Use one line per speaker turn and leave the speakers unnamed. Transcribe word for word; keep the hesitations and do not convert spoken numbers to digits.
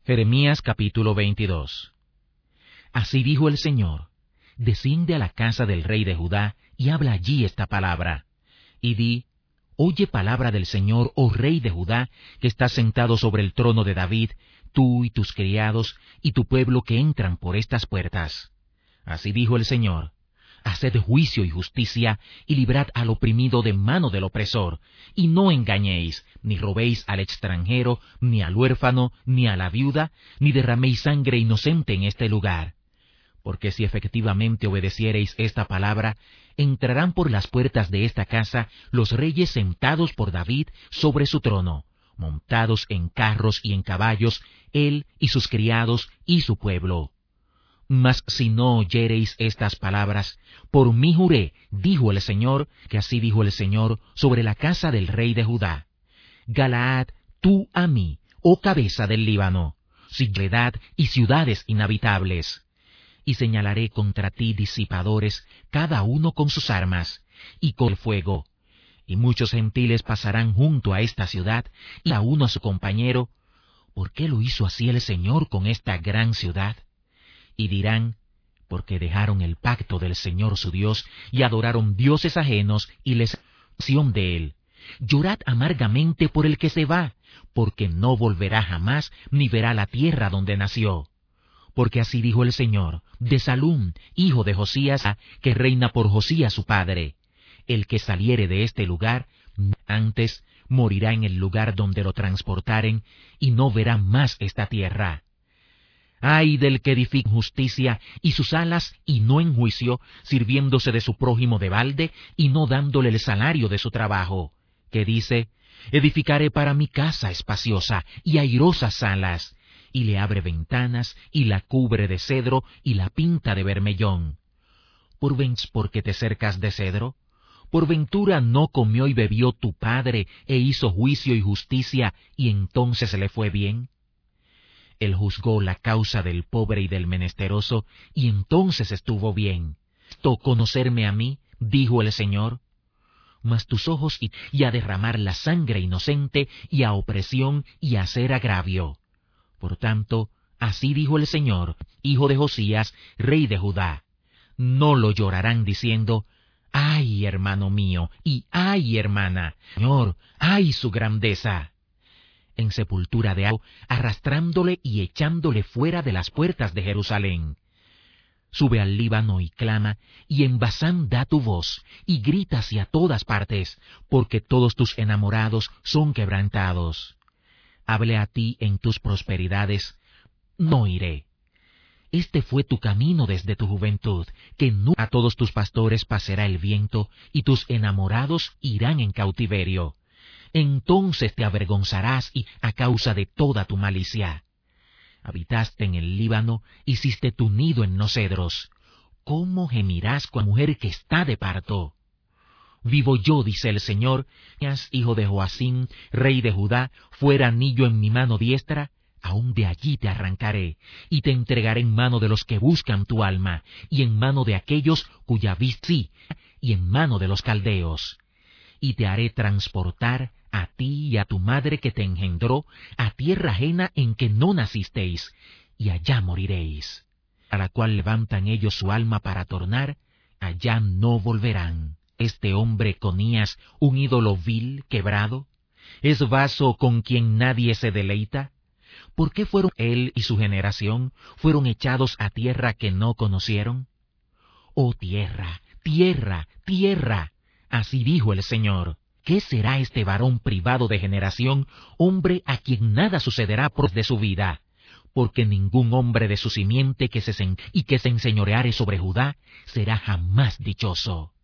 Jeremías capítulo veintidós. Así dijo el Señor: Desciende a la casa del rey de Judá y habla allí esta palabra. Y di: Oye palabra del Señor, oh rey de Judá, que estás sentado sobre el trono de David, tú y tus criados y tu pueblo que entran por estas puertas. Así dijo el Señor: Haced juicio y justicia, y librad al oprimido de mano del opresor, y no engañéis, ni robéis al extranjero, ni al huérfano, ni a la viuda, ni derraméis sangre inocente en este lugar. Porque si efectivamente obedeciereis esta palabra, entrarán por las puertas de esta casa los reyes sentados por David sobre su trono, montados en carros y en caballos, él y sus criados y su pueblo. Mas si no oyereis estas palabras, por mí juré, dijo el Señor, que así dijo el Señor sobre la casa del rey de Judá: Galaad, tú a mí, oh cabeza del Líbano, soledad y ciudades inhabitables. Y señalaré contra ti disipadores, cada uno con sus armas, y con el fuego. Y muchos gentiles pasarán junto a esta ciudad, y a uno a su compañero: ¿por qué lo hizo así el Señor con esta gran ciudad? Y dirán: porque dejaron el pacto del Señor su Dios, y adoraron dioses ajenos, y les acción de él. Llorad amargamente por el que se va, porque no volverá jamás, ni verá la tierra donde nació. Porque así dijo el Señor de Salum, hijo de Josías, que reina por Josías su padre: el que saliere de este lugar, antes morirá en el lugar donde lo transportaren, y no verá más esta tierra. Ay del que edifica justicia y sus alas, y no en juicio, sirviéndose de su prójimo de balde, y no dándole el salario de su trabajo, que dice: edificaré para mi casa espaciosa y airosas salas, y le abre ventanas, y la cubre de cedro, y la pinta de bermellón. ¿Por ven porque te cercas de cedro? ¿Por ventura no comió y bebió tu padre, e hizo juicio y justicia, y entonces le fue bien? Él juzgó la causa del pobre y del menesteroso, y entonces estuvo bien. ¿Esto conocerme a mí? Dijo el Señor. Mas tus ojos y, y a derramar la sangre inocente, y a opresión, y a hacer agravio. Por tanto, así dijo el Señor, hijo de Josías, rey de Judá: no lo llorarán diciendo: ¡ay, hermano mío! Y ¡ay, hermana! Señor, ¡ay, su grandeza! En sepultura de agua, arrastrándole y echándole fuera de las puertas de Jerusalén. Sube al Líbano y clama, y en Basán da tu voz, y grita hacia todas partes, porque todos tus enamorados son quebrantados. Hable a ti en tus prosperidades: no iré. Este fue tu camino desde tu juventud, que no a todos tus pastores pasará el viento, y tus enamorados irán en cautiverio. Entonces te avergonzarás y a causa de toda tu malicia. Habitaste en el Líbano, hiciste tu nido en los cedros. ¿Cómo gemirás con la mujer que está de parto? Vivo yo, dice el Señor, hijo de Joacim, rey de Judá, fuera anillo en mi mano diestra, aún de allí te arrancaré, y te entregaré en mano de los que buscan tu alma, y en mano de aquellos cuya vista sí, y en mano de los caldeos. Y te haré transportar a ti y a tu madre que te engendró, a tierra ajena en que no nacisteis, y allá moriréis. A la cual levantan ellos su alma para tornar, allá no volverán. Este hombre Conías, un ídolo vil, quebrado, ¿es vaso con quien nadie se deleita? ¿Por qué fueron él y su generación, fueron echados a tierra que no conocieron? Oh tierra, tierra, tierra, así dijo el Señor: ¿qué será este varón privado de generación, hombre a quien nada sucederá por de su vida? Porque ningún hombre de su simiente que se y que se enseñoreare sobre Judá será jamás dichoso.